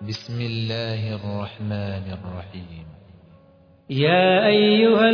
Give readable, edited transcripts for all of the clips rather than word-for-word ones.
بسم الله الرحمن الرحيم. يا أيها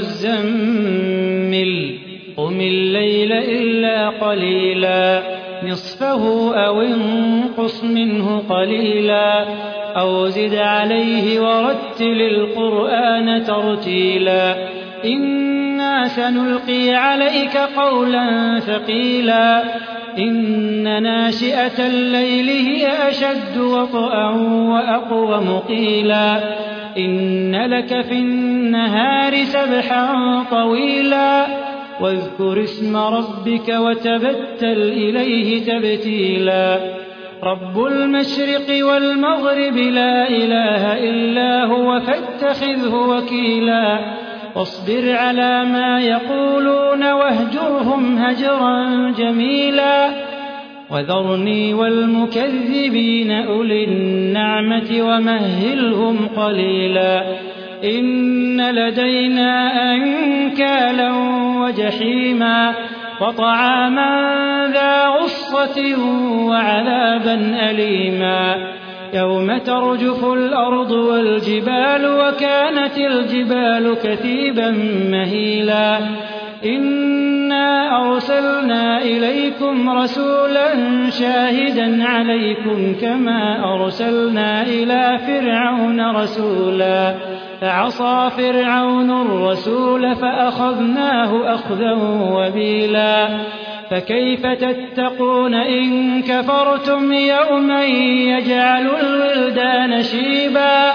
المزمل قم الليل إلا قليلا نصفه أو انقص منه قليلا أو زد عليه ورتل القرآن ترتيلا إنا سنلقي عليك قولا ثقيلا إن ناشئة الليل هي أشد وطئا وأقوم قيلا إن لك في النهار سبحا طويلا واذكر اسم ربك وتبتل إليه تبتيلا رب المشرق والمغرب لا إله إلا هو فاتخذه وكيلا واصبر على ما يقولون واهجرهم هجرا جميلا وذرني والمكذبين أولي النعمة ومهلهم قليلا إن لدينا أنكالا وجحيما وطعاما ذا غصة وعذابا أليما يوم ترجف الأرض والجبال وكانت الجبال كثيبا مهيلا إنا أرسلنا إليكم رسولا شاهدا عليكم كما أرسلنا إلى فرعون رسولا فعصى فرعون الرسول فأخذناه أخذا وبيلا فكيف تتقون إن كفرتم يوما يجعل الولدان شيبا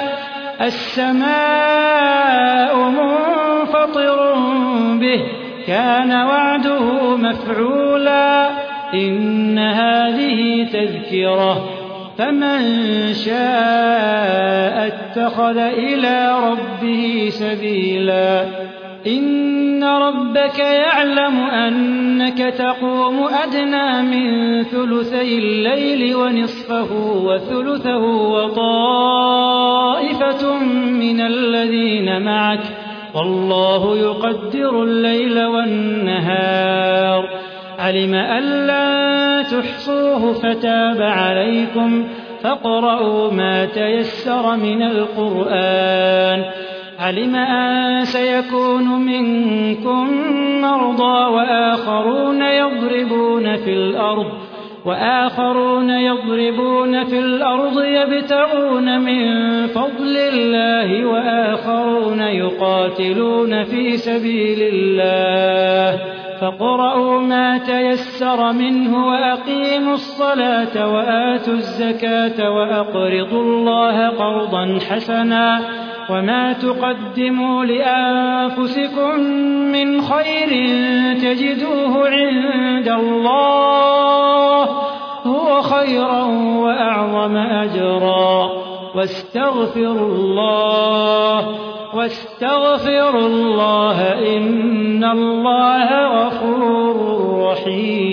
السماء منفطر به كان وعده مفعولا إن هذه تذكرة فمن شاء اتخذ إلى ربه سبيلا إن ربك يعلم أنك تقوم أدنى من ثلثي الليل ونصفه وثلثه وطائفة من الذين معك والله يقدر الليل والنهار علم أن لا تحصوه فتاب عليكم فاقرؤوا ما تيسر من القرآن علم أن سيكون منكم مرضى وآخرون يضربون في الأرض يبتغون من فضل الله وآخرون يقاتلون في سبيل الله فاقرؤوا ما تيسر منه وأقيموا الصلاة وآتوا الزكاة وأقرضوا الله قرضا حسنا وما تقدموا لأنفسكم من خير تجدوه عند الله هو خيرا وأعظم أجرا واستغفروا الله إن الله غفور رحيم.